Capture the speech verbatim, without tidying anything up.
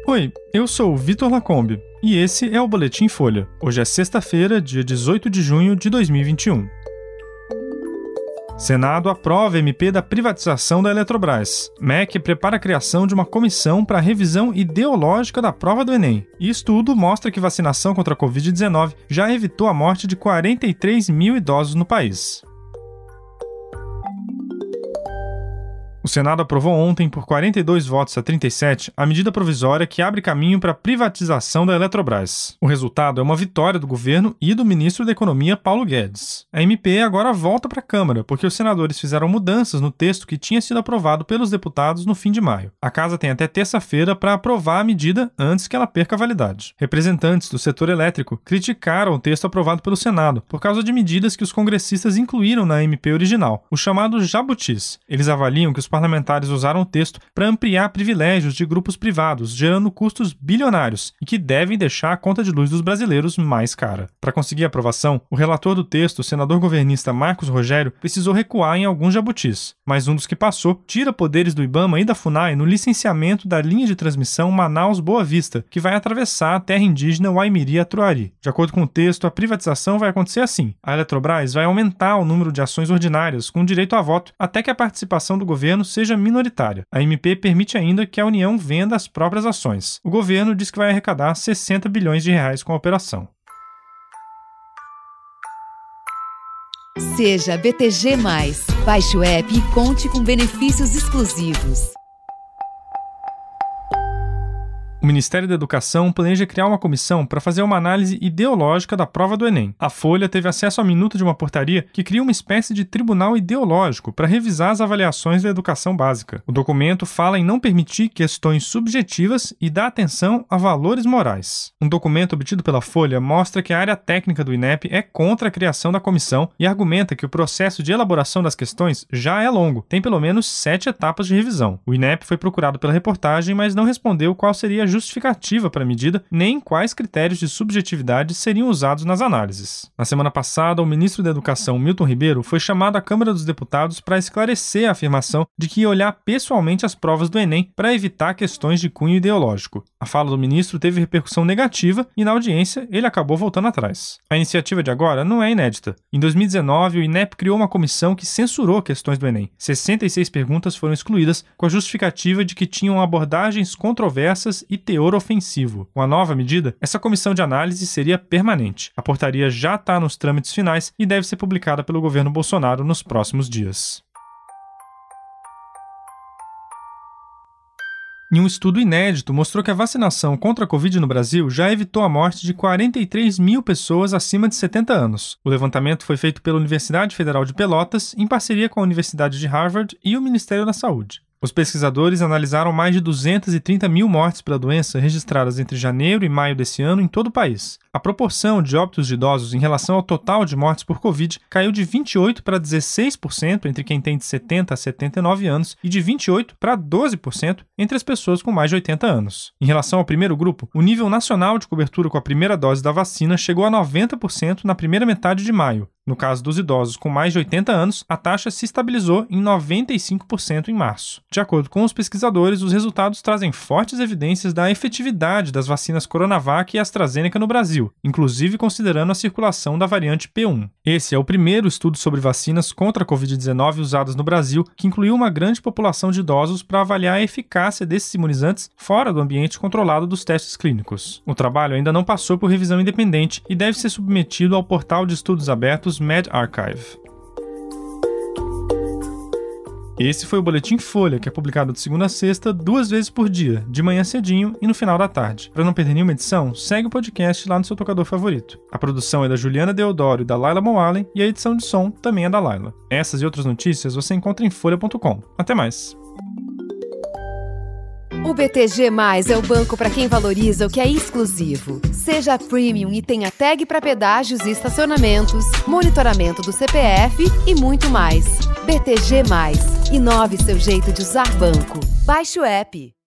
Oi, eu sou o Vitor Lacombe e esse é o Boletim Folha. Hoje é sexta-feira, dia dezoito de junho de dois mil e vinte e um. Senado aprova M P da privatização da Eletrobras. M E C prepara a criação de uma comissão para a revisão ideológica da prova do Enem. E estudo mostra que vacinação contra a covid dezenove já evitou a morte de quarenta e três mil idosos no país. O Senado aprovou ontem, por quarenta e dois votos a trinta e sete, a medida provisória que abre caminho para a privatização da Eletrobras. O resultado é uma vitória do governo e do ministro da Economia, Paulo Guedes. A M P agora volta para a Câmara, porque os senadores fizeram mudanças no texto que tinha sido aprovado pelos deputados no fim de maio. A casa tem até terça-feira para aprovar a medida antes que ela perca a validade. Representantes do setor elétrico criticaram o texto aprovado pelo Senado por causa de medidas que os congressistas incluíram na M P original, os chamados jabutis. Eles avaliam que os parlamentares usaram o texto para ampliar privilégios de grupos privados, gerando custos bilionários e que devem deixar a conta de luz dos brasileiros mais cara. Para conseguir aprovação, o relator do texto, o senador governista Marcos Rogério, precisou recuar em alguns jabutis, mas um dos que passou tira poderes do IBAMA e da FUNAI no licenciamento da linha de transmissão Manaus-Boa Vista, que vai atravessar a terra indígena Waimiri-Atruari. De acordo com o texto, a privatização vai acontecer assim. A Eletrobras vai aumentar o número de ações ordinárias com direito a voto até que a participação do governo seja minoritária. A M P permite ainda que a União venda as próprias ações. O governo diz que vai arrecadar sessenta bilhões de reais com a operação. Seja B T G mais. Baixe o app e conte com benefícios exclusivos. O Ministério da Educação planeja criar uma comissão para fazer uma análise ideológica da prova do Enem. A Folha teve acesso à minuta de uma portaria que cria uma espécie de tribunal ideológico para revisar as avaliações da educação básica. O documento fala em não permitir questões subjetivas e dá atenção a valores morais. Um documento obtido pela Folha mostra que a área técnica do INEP é contra a criação da comissão e argumenta que o processo de elaboração das questões já é longo, tem pelo menos sete etapas de revisão. O INEP foi procurado pela reportagem, mas não respondeu qual seria a justificativa para a medida, nem quais critérios de subjetividade seriam usados nas análises. Na semana passada, o ministro da Educação, Milton Ribeiro, foi chamado à Câmara dos Deputados para esclarecer a afirmação de que ia olhar pessoalmente as provas do Enem para evitar questões de cunho ideológico. A fala do ministro teve repercussão negativa e, na audiência, ele acabou voltando atrás. A iniciativa de agora não é inédita. Em dois mil e dezenove, o INEP criou uma comissão que censurou questões do Enem. sessenta e seis perguntas foram excluídas com a justificativa de que tinham abordagens controversas e teor ofensivo. Com a nova medida, essa comissão de análise seria permanente. A portaria já está nos trâmites finais e deve ser publicada pelo governo Bolsonaro nos próximos dias. E um estudo inédito mostrou que a vacinação contra a Covid no Brasil já evitou a morte de quarenta e três mil pessoas acima de setenta anos. O levantamento foi feito pela Universidade Federal de Pelotas, em parceria com a Universidade de Harvard e o Ministério da Saúde. Os pesquisadores analisaram mais de duzentas e trinta mil mortes pela doença registradas entre janeiro e maio desse ano em todo o país. A proporção de óbitos de idosos em relação ao total de mortes por Covid caiu de vinte e oito por cento para dezesseis por cento entre quem tem de setenta a setenta e nove anos e de vinte e oito por cento para doze por cento entre as pessoas com mais de oitenta anos. Em relação ao primeiro grupo, o nível nacional de cobertura com a primeira dose da vacina chegou a noventa por cento na primeira metade de maio. No caso dos idosos com mais de oitenta anos, a taxa se estabilizou em noventa e cinco por cento em março. De acordo com os pesquisadores, os resultados trazem fortes evidências da efetividade das vacinas Coronavac e AstraZeneca no Brasil, inclusive considerando a circulação da variante P um. Esse é o primeiro estudo sobre vacinas contra a covid dezenove usadas no Brasil, que incluiu uma grande população de idosos para avaliar a eficácia desses imunizantes fora do ambiente controlado dos testes clínicos. O trabalho ainda não passou por revisão independente e deve ser submetido ao portal de estudos abertos medRxiv. Esse foi o Boletim Folha, que é publicado de segunda a sexta, duas vezes por dia, de manhã cedinho e no final da tarde. Para não perder nenhuma edição, segue o podcast lá no seu tocador favorito. A produção é da Juliana Deodoro e da Laila Moalen, e a edição de som também é da Laila. Essas e outras notícias você encontra em folha ponto com. Até mais! O B T G mais, é o banco para quem valoriza o que é exclusivo. Seja premium e tenha tag para pedágios e estacionamentos, monitoramento do C P F e muito mais. B T G mais. Inove seu jeito de usar banco. Baixe o app.